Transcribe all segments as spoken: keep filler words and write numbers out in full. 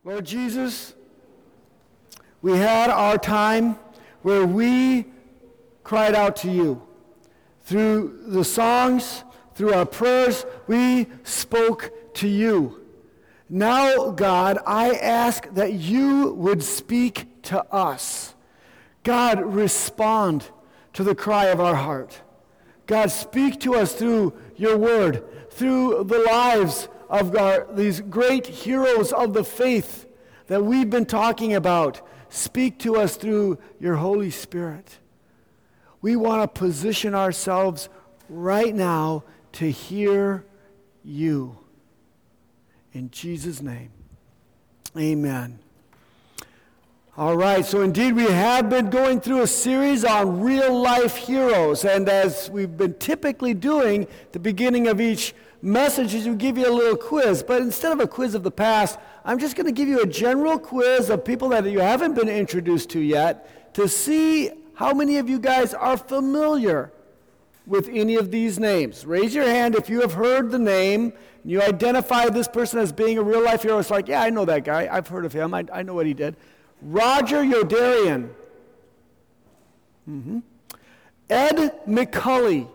Lord Jesus, we had our time where we cried out to you. Through the songs, through our prayers, we spoke to you. Now, God, I ask that you would speak to us. God, respond to the cry of our heart. God, speak to us through your word, through the lives of our, these great heroes of the faith that we've been talking about. Speak to us through your Holy Spirit. We want to position ourselves right now to hear you. In Jesus' name, amen. All right, so indeed we have been going through a series on real-life heroes, and as we've been typically doing at the beginning of each message is we give you a little quiz, but instead of a quiz of the past, I'm just going to give you a general quiz of people that you haven't been introduced to yet to see how many of you guys are familiar with any of these names. Raise your hand if you have heard the name and you identify this person as being a real-life hero. It's like, yeah, I know that guy. I've heard of him. I, I know what he did. Roger Youderian. Mm-hmm. Ed McCully.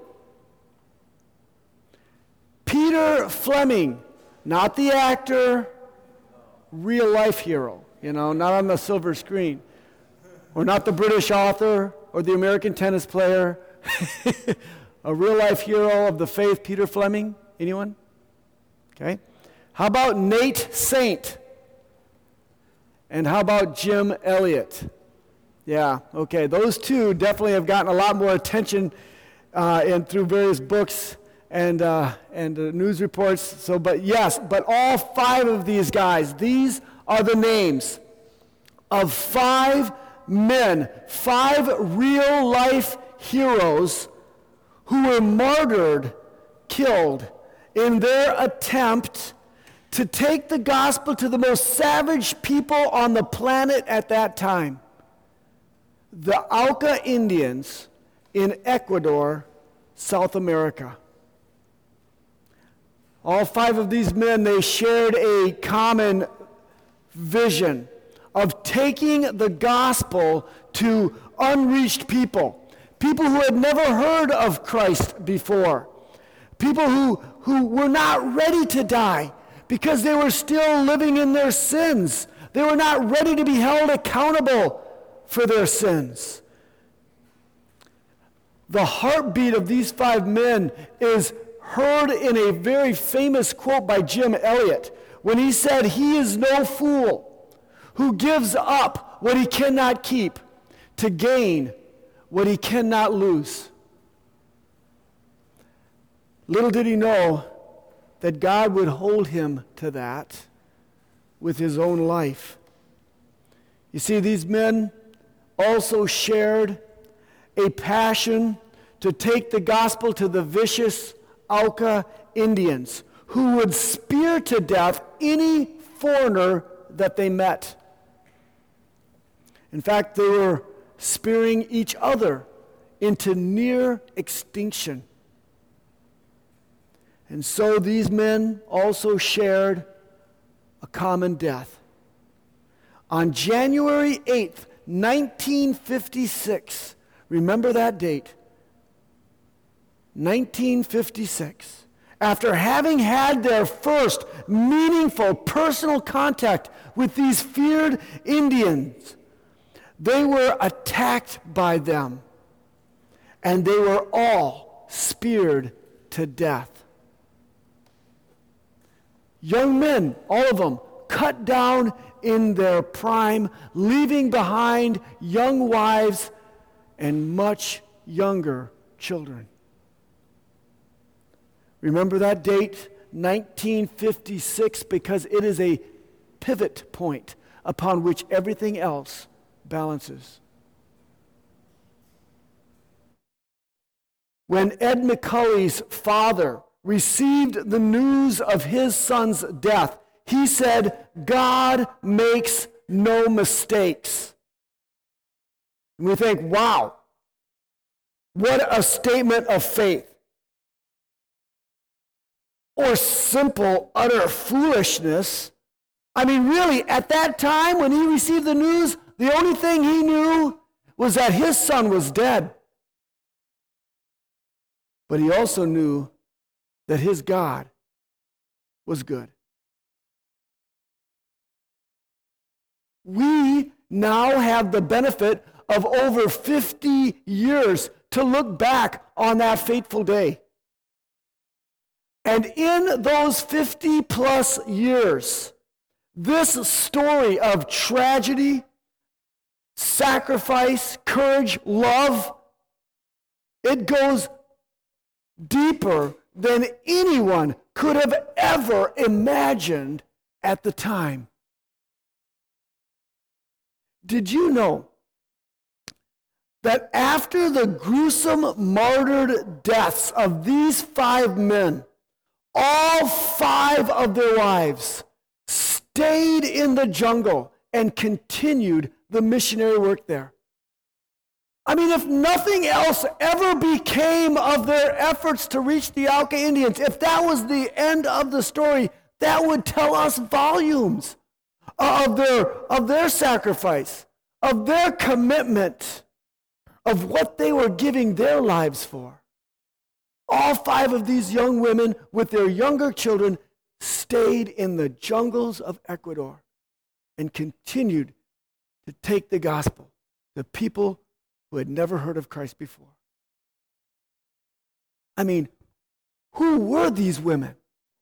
Peter Fleming. Not the actor, real-life hero. You know, not on the silver screen. Or not the British author or the American tennis player. A real-life hero of the faith, Peter Fleming. Anyone? Okay. How about Nate Saint? And how about Jim Elliott? Yeah, okay. Those two definitely have gotten a lot more attention uh, in through various books and uh, and uh, news reports. So, but yes, but all five of these guys, these are the names of five men, five real-life heroes who were martyred, killed in their attempt to take the gospel to the most savage people on the planet at that time. The Auca Indians in Ecuador, South America. All five of these men, they shared a common vision of taking the gospel to unreached people. People who had never heard of Christ before. People who, who were not ready to die because they were still living in their sins. They were not ready to be held accountable for their sins. The heartbeat of these five men is heard in a very famous quote by Jim Elliott when he said, "He is no fool who gives up what he cannot keep to gain what he cannot lose." Little did he know that God would hold him to that with his own life. You see, these men also shared a passion to take the gospel to the vicious Auca Indians who would spear to death any foreigner that they met. In fact, they were spearing each other into near extinction. And so these men also shared a common death. On January eighth, nineteen fifty-six, remember that date, nineteen fifty-six, after having had their first meaningful personal contact with these feared Indians, they were attacked by them, and they were all speared to death. Young men, all of them, cut down in their prime, leaving behind young wives and much younger children. Remember that date, nineteen fifty-six, because it is a pivot point upon which everything else balances. When Ed McCully's father received the news of his son's death, he said, "God makes no mistakes." And we think, wow, what a statement of faith. Or simple, utter foolishness. I mean, really, at that time when he received the news, the only thing he knew was that his son was dead. But he also knew that his God was good. We now have the benefit of over fifty years to look back on that fateful day. And in those fifty plus years, this story of tragedy, sacrifice, courage, love, it goes deeper than anyone could have ever imagined at the time. Did you know that after the gruesome martyred deaths of these five men, all five of their wives stayed in the jungle and continued the missionary work there? I mean, if nothing else ever became of their efforts to reach the Auca Indians, if that was the end of the story, that would tell us volumes of their, of their sacrifice, of their commitment, of what they were giving their lives for. All five of these young women with their younger children stayed in the jungles of Ecuador and continued to take the gospel to people who had never heard of Christ before. I mean, who were these women?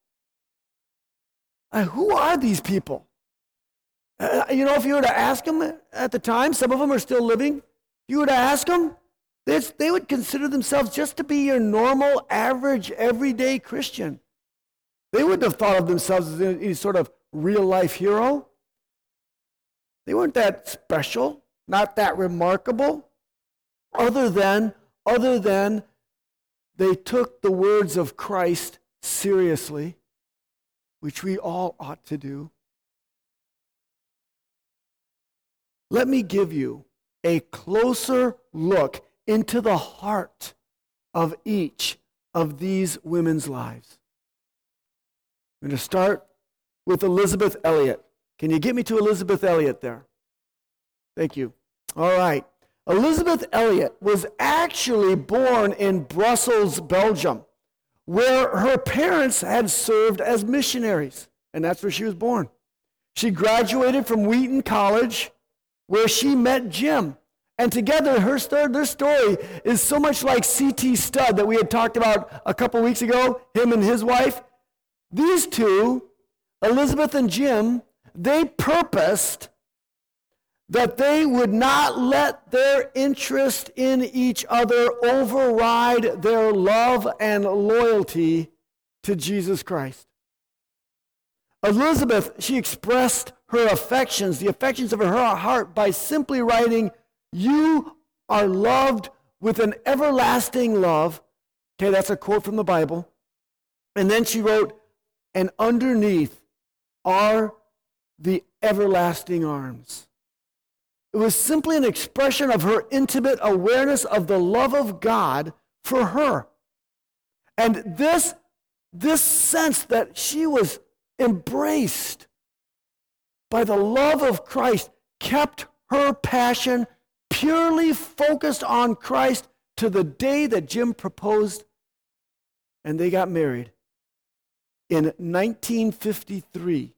Uh, who are these people? Uh, you know, if you were to ask them at the time, some of them are still living, if you were to ask them, they would consider themselves just to be your normal, average, everyday Christian. They wouldn't have thought of themselves as any sort of real-life hero. They weren't that special, not that remarkable, other than, other than they took the words of Christ seriously, which we all ought to do. Let me give you a closer look into the heart of each of these women's lives. I'm going to start with Elisabeth Elliot. Can you get me to Elisabeth Elliot there? Thank you. All right. Elisabeth Elliot was actually born in Brussels, Belgium, where her parents had served as missionaries, and that's where she was born. She graduated from Wheaton College, where she met Jim. And together, her story, their story is so much like C T Studd that we had talked about a couple weeks ago, him and his wife. These two, Elisabeth and Jim, they purposed that they would not let their interest in each other override their love and loyalty to Jesus Christ. Elisabeth, she expressed her affections, the affections of her heart, by simply writing, "You are loved with an everlasting love." Okay, that's a quote from the Bible. And then she wrote, "And underneath are the everlasting arms." It was simply an expression of her intimate awareness of the love of God for her. And this, this sense that she was embraced by the love of Christ kept her passion purely focused on Christ to the day that Jim proposed and they got married in nineteen fifty-three.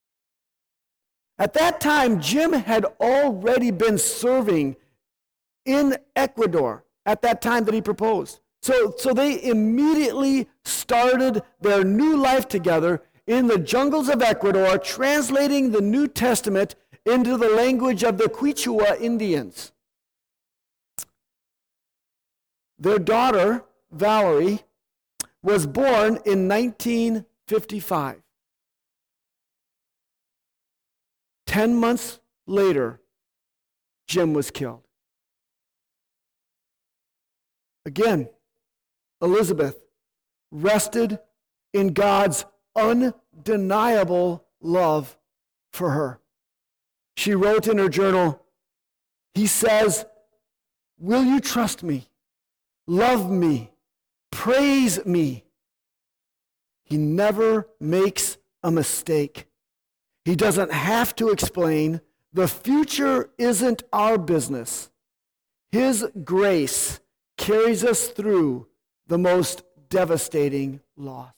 At that time, Jim had already been serving in Ecuador at that time that he proposed. So, so they immediately started their new life together in the jungles of Ecuador, translating the New Testament into the language of the Quichua Indians. Their daughter, Valerie, was born in nineteen fifty-five. Ten months later, Jim was killed. Again, Elisabeth rested in God's undeniable love for her. She wrote in her journal, "He says, 'Will you trust me, love me, praise me?' He never makes a mistake. He doesn't have to explain. The future isn't our business. His grace carries us through the most devastating loss.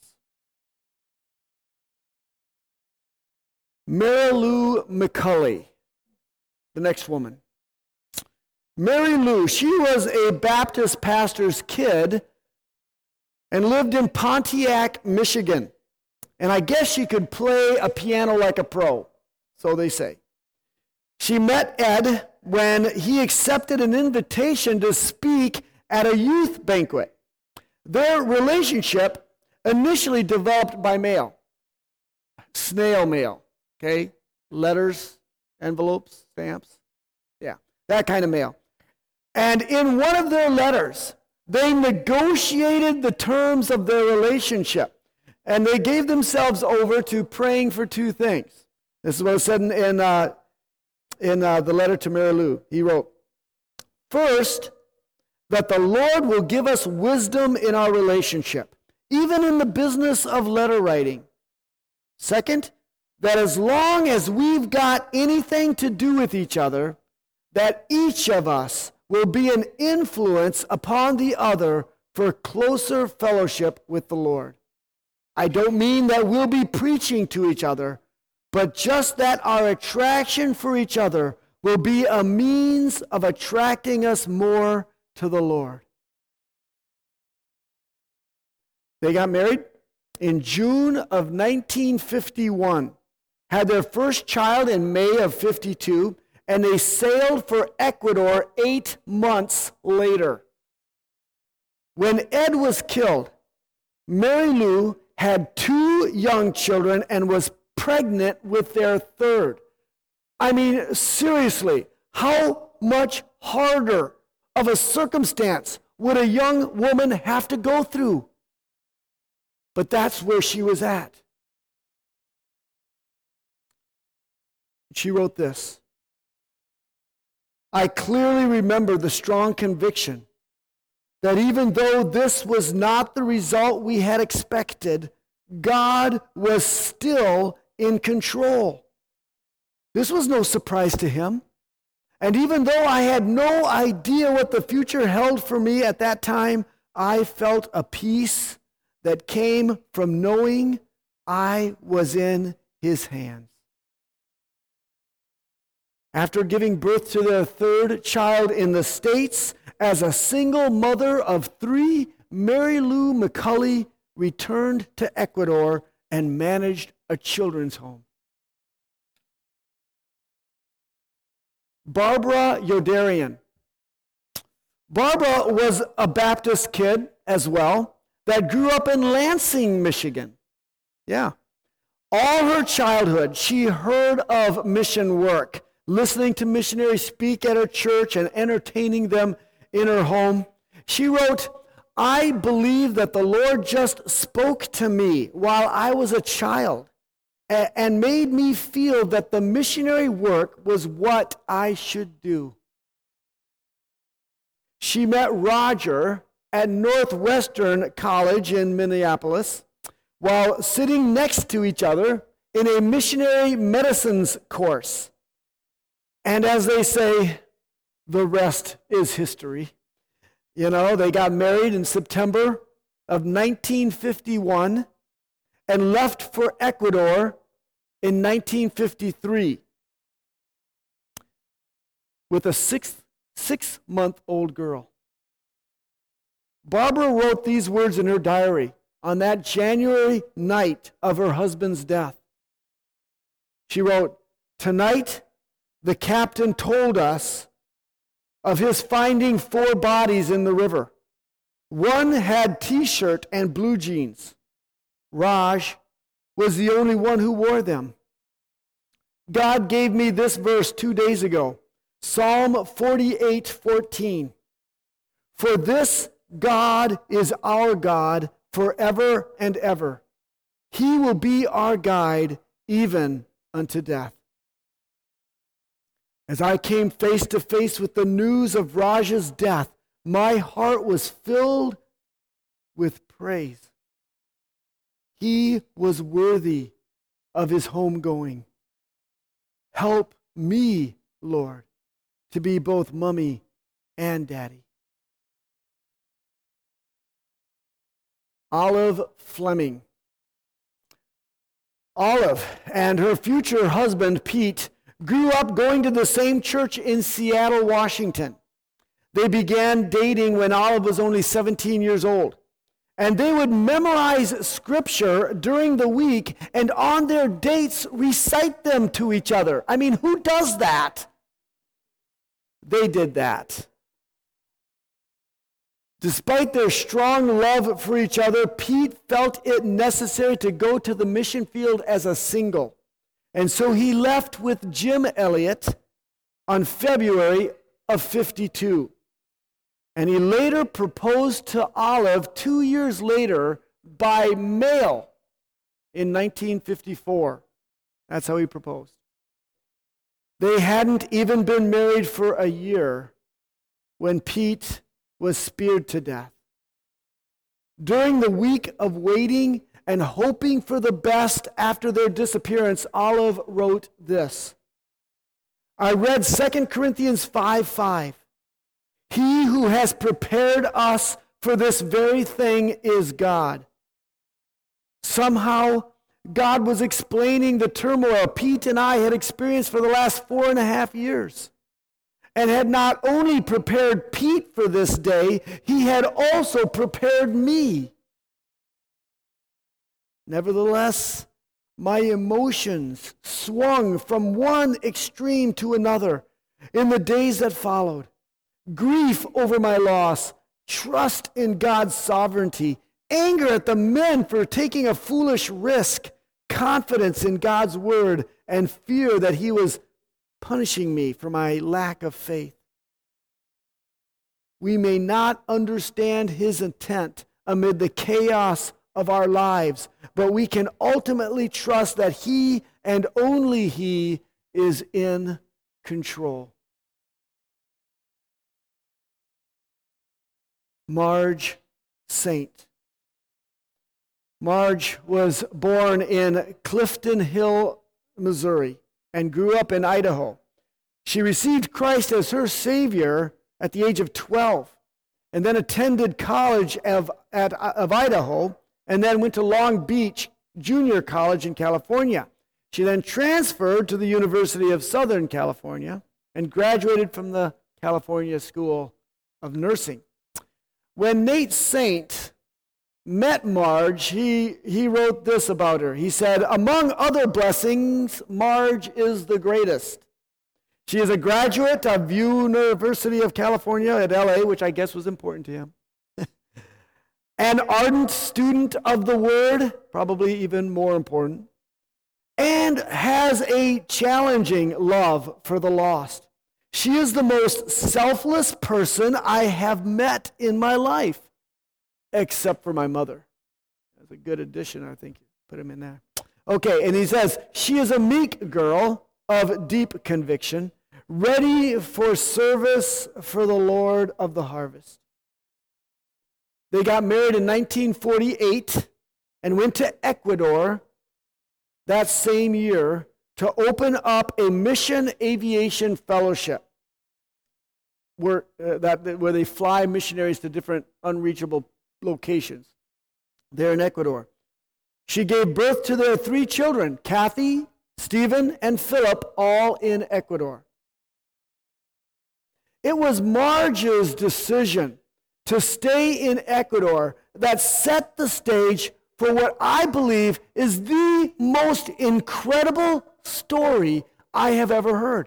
Mary Lou McCully, the next woman. Mary Lou, she was a Baptist pastor's kid and lived in Pontiac, Michigan. And I guess she could play a piano like a pro, so they say. She met Ed when he accepted an invitation to speak at a youth banquet. Their relationship initially developed by mail, snail mail, okay? Letters, envelopes, stamps, yeah, that kind of mail. And in one of their letters, they negotiated the terms of their relationship, and they gave themselves over to praying for two things. This is what it said in, in, uh, in uh, the letter to Mary Lou. He wrote, first, that the Lord will give us wisdom in our relationship, even in the business of letter writing. Second, that as long as we've got anything to do with each other, that each of us will be an influence upon the other for closer fellowship with the Lord. I don't mean that we'll be preaching to each other, but just that our attraction for each other will be a means of attracting us more to the Lord. They got married in June of nineteen fifty-one, had their first child in May of fifty-two, and they sailed for Ecuador eight months later. When Ed was killed, Mary Lou had two young children and was pregnant with their third. I mean, seriously, how much harder of a circumstance would a young woman have to go through? But that's where she was at. She wrote this. I clearly remember the strong conviction that even though this was not the result we had expected, God was still in control. This was no surprise to him. And even though I had no idea what the future held for me at that time, I felt a peace that came from knowing I was in his hands. After giving birth to their third child in the States, as a single mother of three, Mary Lou McCully returned to Ecuador and managed a children's home. Barbara Yodarian. Barbara was a Baptist kid as well that grew up in Lansing, Michigan. Yeah. All her childhood, she heard of mission work, listening to missionaries speak at her church and entertaining them in her home. She wrote, I believe that the Lord just spoke to me while I was a child and made me feel that the missionary work was what I should do. She met Roger at Northwestern College in Minneapolis while sitting next to each other in a missionary medicines course. And as they say, the rest is history. You know, they got married in September of nineteen fifty-one and left for Ecuador in nineteen fifty-three with a six, six-month-old girl. Barbara wrote these words in her diary on that January night of her husband's death. She wrote, tonight, the captain told us of his finding four bodies in the river. One had t-shirt and blue jeans. Raj was the only one who wore them. God gave me this verse two days ago, Psalm forty-eight fourteen. For this God is our God forever and ever. He will be our guide even unto death. As I came face to face with the news of Raj's death, my heart was filled with praise. He was worthy of his homegoing. Help me, Lord, to be both mommy and daddy. Olive Fleming. Olive and her future husband, Pete, grew up going to the same church in Seattle, Washington. They began dating when Olive was only seventeen years old. And they would memorize scripture during the week and on their dates recite them to each other. I mean, who does that? They did that. Despite their strong love for each other, Pete felt it necessary to go to the mission field as a single. And so he left with Jim Elliot on February of fifty-two. And he later proposed to Olive two years later by mail in nineteen fifty-four. That's how he proposed. They hadn't even been married for a year when Pete was speared to death. During the week of waiting and hoping for the best after their disappearance, Olive wrote this. I read Second Corinthians five five. He who has prepared us for this very thing is God. Somehow, God was explaining the turmoil Pete and I had experienced for the last four and a half years. And had not only prepared Pete for this day, he had also prepared me. Nevertheless, my emotions swung from one extreme to another in the days that followed. Grief over my loss, trust in God's sovereignty, anger at the men for taking a foolish risk, confidence in God's word, and fear that he was punishing me for my lack of faith. We may not understand his intent amid the chaos of our lives, but we can ultimately trust that he and only he is in control. Marge Saint. Marge was born in Clifton Hill, Missouri, and grew up in Idaho. She received Christ as her Savior at the age of twelve, and then attended college of, at, of Idaho, and then went to Long Beach Junior College in California. She then transferred to the University of Southern California and graduated from the California School of Nursing. When Nate Saint met Marge, he, he wrote this about her. He said, among other blessings, Marge is the greatest. She is a graduate of University of California at L A, which I guess was important to him. An ardent student of the Word, probably even more important, and has a challenging love for the lost. She is the most selfless person I have met in my life, except for my mother. That's a good addition, I think. Put him in there. Okay, and he says, she is a meek girl of deep conviction, ready for service for the Lord of the harvest. They got married in nineteen forty-eight and went to Ecuador that same year to open up a mission aviation fellowship where, uh, that, where they fly missionaries to different unreachable locations there in Ecuador. She gave birth to their three children, Kathy, Stephen, and Philip, all in Ecuador. It was Marge's decision to stay in Ecuador that set the stage for what I believe is the most incredible story I have ever heard.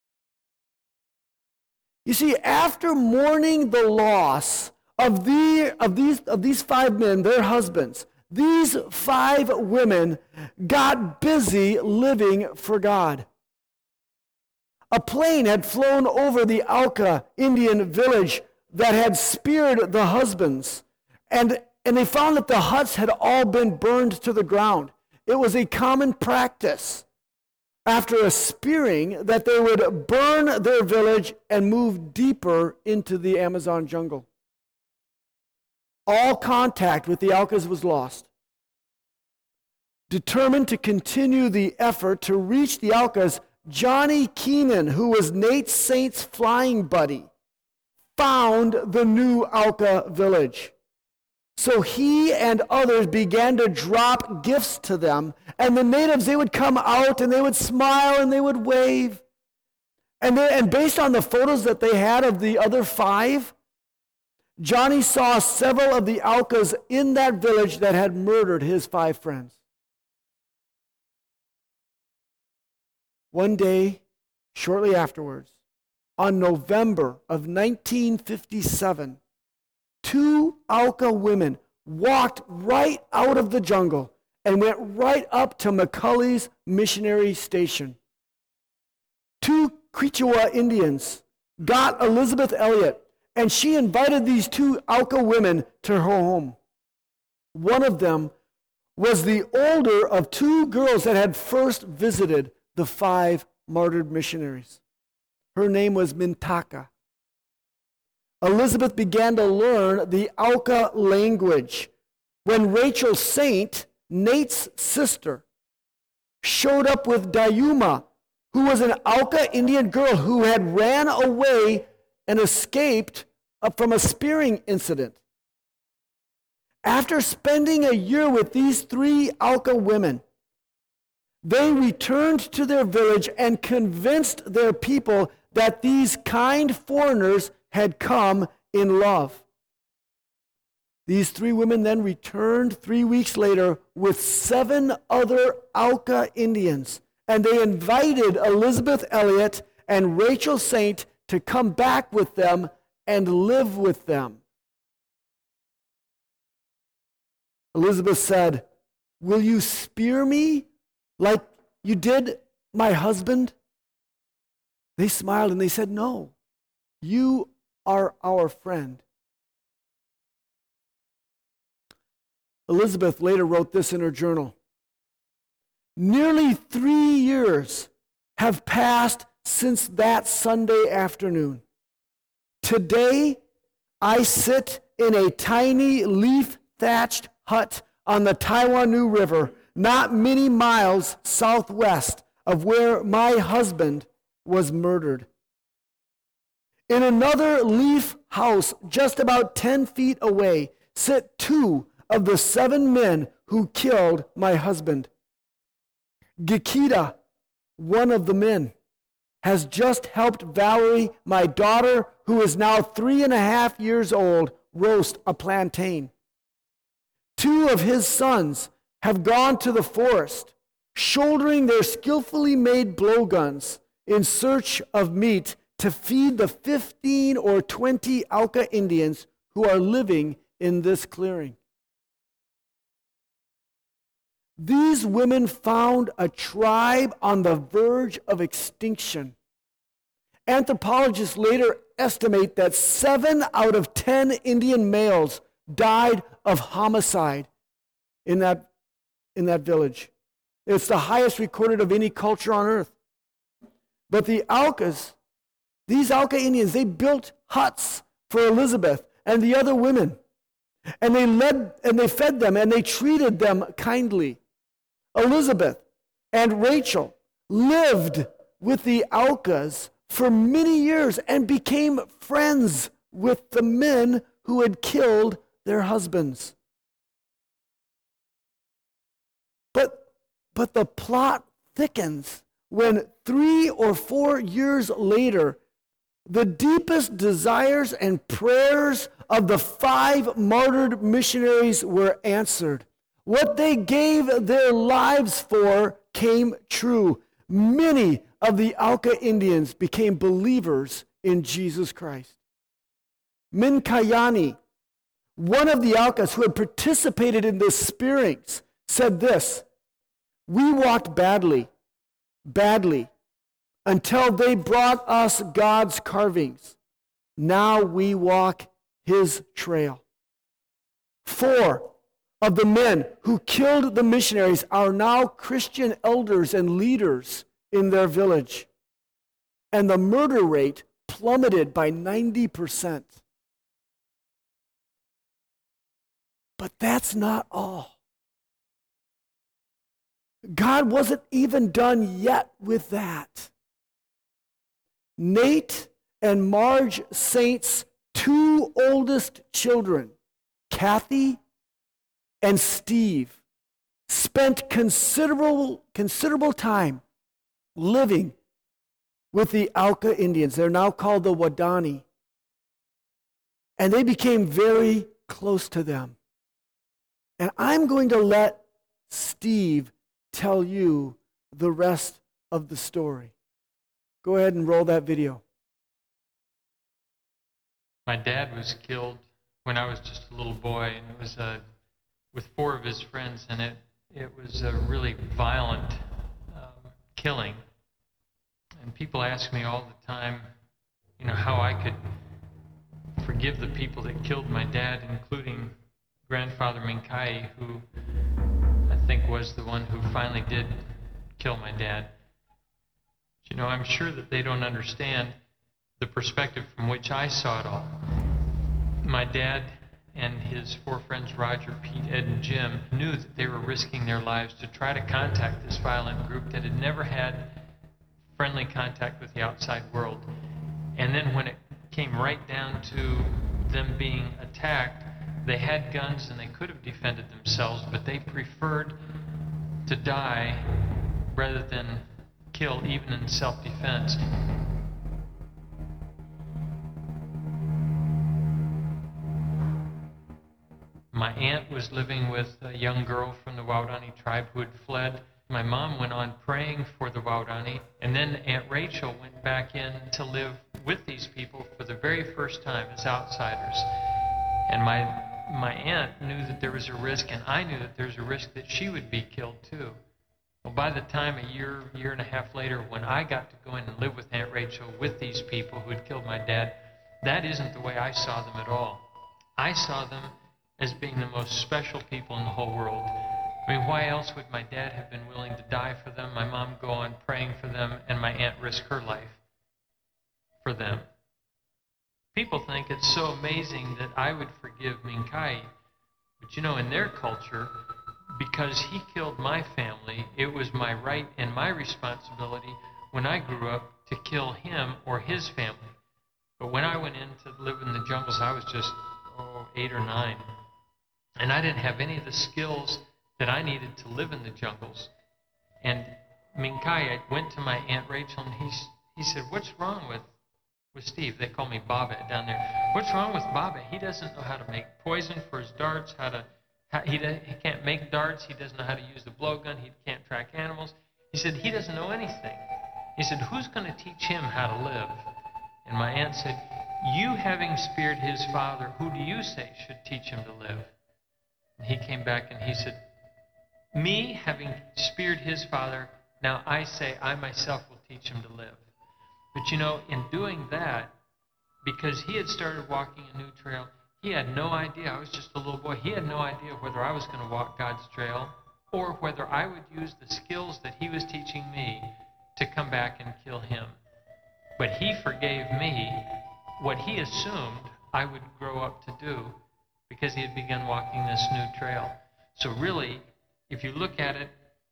You see, after mourning the loss of, the, of, these, of these five men, their husbands, these five women got busy living for God. A plane had flown over the Auca Indian village that had speared the husbands, and, and they found that the huts had all been burned to the ground. It was a common practice after a spearing that they would burn their village and move deeper into the Amazon jungle. All contact with the Aucas was lost. Determined to continue the effort to reach the Aucas, Johnny Keenan, who was Nate Saint's flying buddy, found the new Auca village. So he and others began to drop gifts to them, and the natives, they would come out and they would smile and they would wave. And, they, and based on the photos that they had of the other five, Johnny saw several of the Aucas in that village that had murdered his five friends. One day, shortly afterwards, on November of nineteen fifty-seven, two Auca women walked right out of the jungle and went right up to McCully's missionary station. Two Quichua Indians got Elizabeth Elliot, and she invited these two Auca women to her home. One of them was the older of two girls that had first visited the five martyred missionaries. Her name was Mintaka. Elizabeth began to learn the Auca language when Rachel Saint, Nate's sister, showed up with Dayuma, who was an Auca Indian girl who had ran away and escaped from a spearing incident. After spending a year with these three Auca women, they returned to their village and convinced their people that these kind foreigners had come in love. These three women then returned three weeks later with seven other Auca Indians, and they invited Elizabeth Elliot and Rachel Saint to come back with them and live with them. Elizabeth said, "Will you spear me like you did my husband?" They smiled and they said, "No, you are our friend." Elizabeth later wrote this in her journal. "Nearly three years have passed since that Sunday afternoon. Today, I sit in a tiny leaf-thatched hut on the Taiwanui River, not many miles southwest of where my husband was murdered. In another leaf house just about ten feet away sit two of the seven men who killed my husband. Gikita, one of the men, has just helped Valerie, my daughter, who is now three and a half years old, roast a plantain. Two of his sons have gone to the forest, shouldering their skillfully made blowguns in search of meat to feed the fifteen or twenty Auca Indians who are living in this clearing. These women found a tribe on the verge of extinction. Anthropologists later estimate that seven out of ten Indian males died of homicide in that, in that village. It's the highest recorded of any culture on earth. But the Aucas, these Auca Indians, they built huts for Elizabeth and the other women. And they led and they fed them and they treated them kindly. Elizabeth and Rachel lived with the Aucas for many years and became friends with the men who had killed their husbands. But, but the plot thickens when three or four years later, the deepest desires and prayers of the five martyred missionaries were answered. What they gave their lives for came true. Many of the Auca Indians became believers in Jesus Christ. Minkayani, one of the Aucas who had participated in the spearings, said this: "We walked badly, badly, until they brought us God's carvings. Now we walk his trail." Four of the men who killed the missionaries are now Christian elders and leaders in their village. And the murder rate plummeted by ninety percent. But that's not all. God wasn't even done yet with that. Nate and Marge Saint's two oldest children, Kathy and Steve, spent considerable, considerable time living with the Auca Indians. They're now called the Wadani. And they became very close to them. And I'm going to let Steve tell you the rest of the story. Go ahead and roll that video. My dad was killed when I was just a little boy, and it was uh, with four of his friends, and it, it was a really violent um, killing. And people ask me all the time, you know, how I could forgive the people that killed my dad, including grandfather Minkai, who I think was the one who finally did kill my dad. You know, I'm sure that they don't understand the perspective from which I saw it all. My dad and his four friends, Roger, Pete, Ed, and Jim, knew that they were risking their lives to try to contact this violent group that had never had friendly contact with the outside world. And then when it came right down to them being attacked, they had guns and they could have defended themselves, but they preferred to die rather than kill, even in self-defense. My aunt was living with a young girl from the Waodani tribe who had fled. My mom went on praying for the Waodani, and then Aunt Rachel went back in to live with these people for the very first time as outsiders. And my my aunt knew that there was a risk, and I knew that there was a risk that she would be killed too. Well, by the time a year, year and a half later, when I got to go in and live with Aunt Rachel with these people who had killed my dad, that isn't the way I saw them at all. I saw them as being the most special people in the whole world. I mean, why else would my dad have been willing to die for them, my mom go on praying for them, and my aunt risk her life for them? People think it's so amazing that I would forgive Minkai. But you know, in their culture, because he killed my family, it was my right and my responsibility when I grew up to kill him or his family. But when I went in to live in the jungles, I was just, oh, eight or nine. And I didn't have any of the skills that I needed to live in the jungles. And Minkai, I went to my Aunt Rachel, and he, he said, what's wrong with, with Steve? They call me Baba down there. What's wrong with Baba? He doesn't know how to make poison for his darts, how to, how, he, he can't make darts, he doesn't know how to use the blowgun, he can't track animals. He said, he doesn't know anything. He said, who's going to teach him how to live? And my aunt said, you having speared his father, who do you say should teach him to live? And he came back and he said, me having speared his father, now I say I myself will teach him to live. But you know, in doing that, because he had started walking a new trail, he had no idea. I was just a little boy. He had no idea whether I was going to walk God's trail or whether I would use the skills that he was teaching me to come back and kill him. But he forgave me what he assumed I would grow up to do because he had begun walking this new trail. So really, if you look at it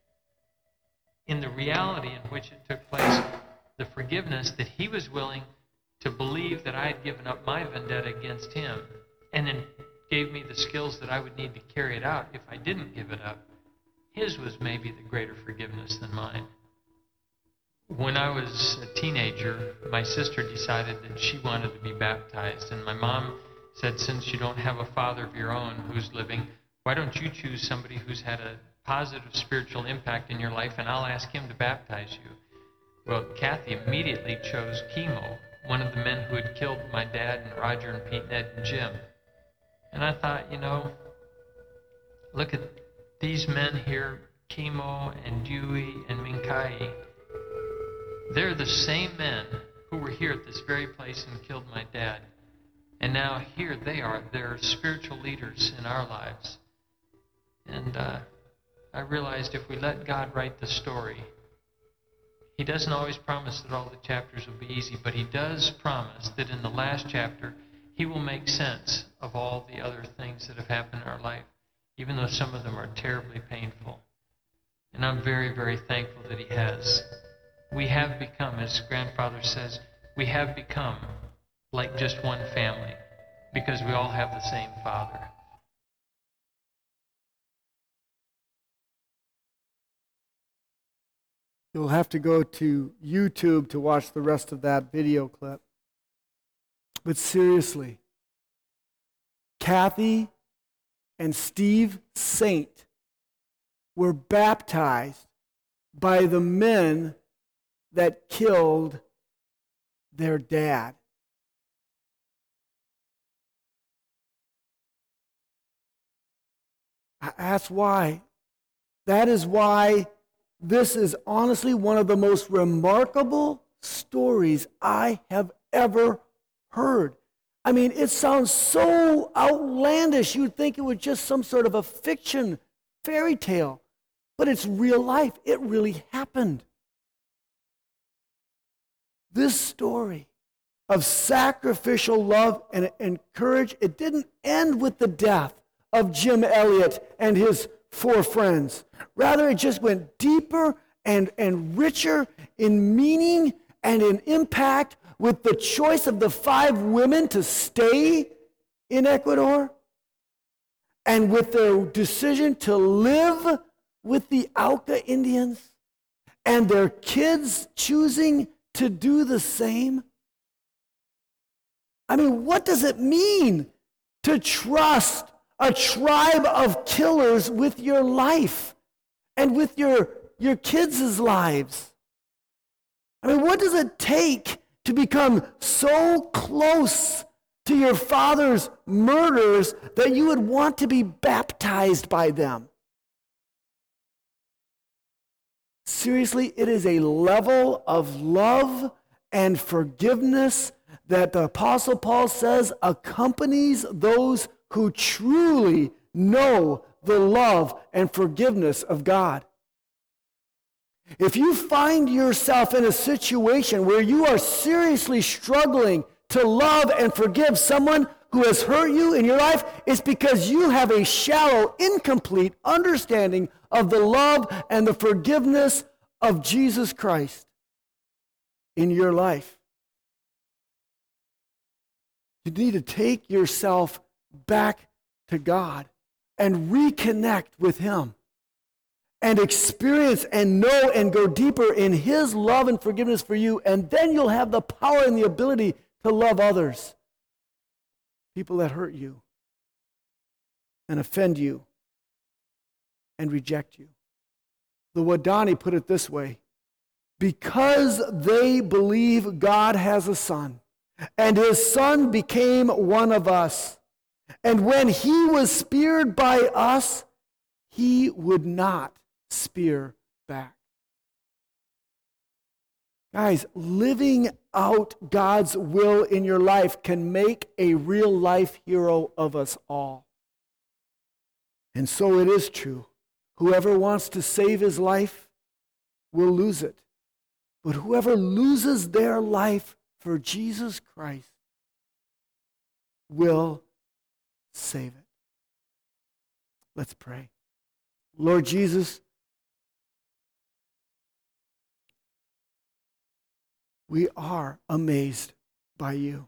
in the reality in which it took place, the forgiveness that he was willing to believe that I had given up my vendetta against him and then gave me the skills that I would need to carry it out if I didn't give it up, his was maybe the greater forgiveness than mine. When I was a teenager, my sister decided that she wanted to be baptized, and my mom said, since you don't have a father of your own who's living, why don't you choose somebody who's had a positive spiritual impact in your life, and I'll ask him to baptize you. Well, Kathy immediately chose Chemo, one of the men who had killed my dad and Roger and Pete, Ned, and Jim. And I thought, you know, look at these men here, Chemo and Dewey and Minkai. They're the same men who were here at this very place and killed my dad. And now here they are. They're spiritual leaders in our lives. And uh, I realized if we let God write the story, he doesn't always promise that all the chapters will be easy, but he does promise that in the last chapter, he will make sense of all the other things that have happened in our life, even though some of them are terribly painful. And I'm very, very thankful that he has. We have become, as Grandfather says, we have become like just one family because we all have the same Father. You'll have to go to YouTube to watch the rest of that video clip. But seriously, Kathy and Steve Saint were baptized by the men that killed their dad. That's why. That is why this is honestly one of the most remarkable stories I have ever heard. I mean, it sounds so outlandish. You'd think it was just some sort of a fiction fairy tale. But it's real life. It really happened. This story of sacrificial love and, and courage, it didn't end with the death of Jim Elliot and his four friends. Rather, it just went deeper and, and richer in meaning and in impact with the choice of the five women to stay in Ecuador and with their decision to live with the Auca Indians and their kids choosing to do the same. I mean, what does it mean to trust a tribe of killers with your life and with your, your kids' lives? I mean, what does it take to become so close to your father's murderers that you would want to be baptized by them? Seriously, it is a level of love and forgiveness that the Apostle Paul says accompanies those who truly know the love and forgiveness of God. If you find yourself in a situation where you are seriously struggling to love and forgive someone who has hurt you in your life, it's because you have a shallow, incomplete understanding of the love and the forgiveness of Jesus Christ in your life. You need to take yourself back to God and reconnect with Him and experience and know and go deeper in His love and forgiveness for you, and then you'll have the power and the ability to love others, people that hurt you and offend you and reject you. The Wadani put it this way: because they believe God has a son, and His son became one of us, and when He was speared by us, He would not spear back. Guys, living out God's will in your life can make a real life hero of us all. And so it is true. Whoever wants to save his life will lose it. But whoever loses their life for Jesus Christ will save it. Let's pray. Lord Jesus, we are amazed by you.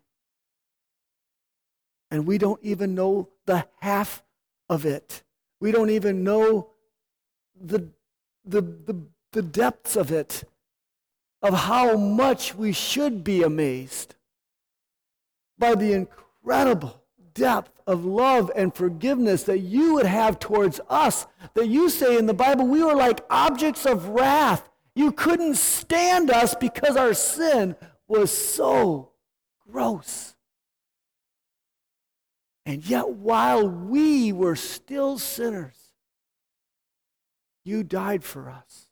And we don't even know the half of it. We don't even know the, the, the, the depths of it, of how much we should be amazed by the incredible depth of love and forgiveness that you would have towards us, that you say in the Bible we were like objects of wrath. You couldn't stand us because our sin was so gross. And yet while we were still sinners, you died for us.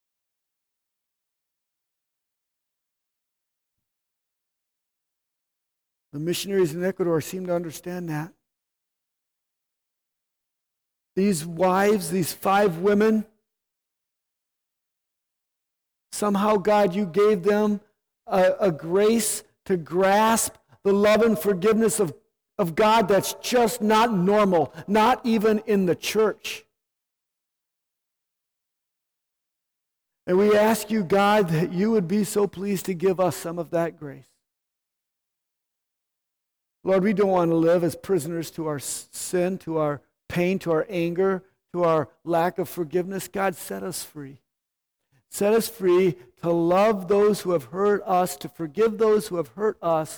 The missionaries in Ecuador seem to understand that. These wives, these five women, somehow, God, you gave them a, a grace to grasp the love and forgiveness of, of God that's just not normal, not even in the church. And we ask you, God, that you would be so pleased to give us some of that grace. Lord, we don't want to live as prisoners to our sin, to our pain, to our anger, to our lack of forgiveness. God, set us free. Set us free to love those who have hurt us, to forgive those who have hurt us,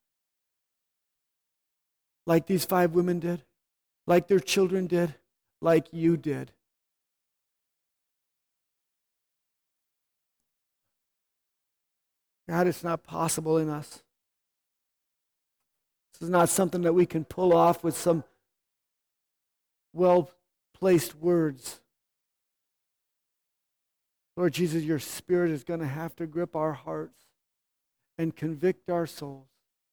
like these five women did, like their children did, like you did. God, it's not possible in us. This is not something that we can pull off with some well-placed words. Lord Jesus, your Spirit is going to have to grip our hearts and convict our souls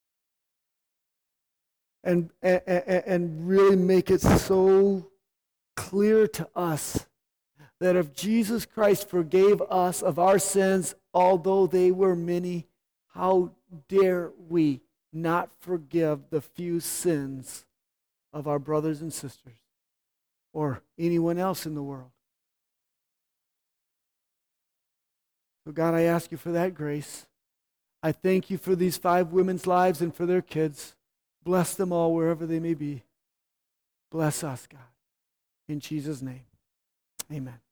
and, and, and really make it so clear to us that if Jesus Christ forgave us of our sins, although they were many, how dare we not forgive the few sins of our brothers and sisters or anyone else in the world? So God, I ask you for that grace. I thank you for these five women's lives and for their kids. Bless them all wherever they may be. Bless us, God. In Jesus' name, amen.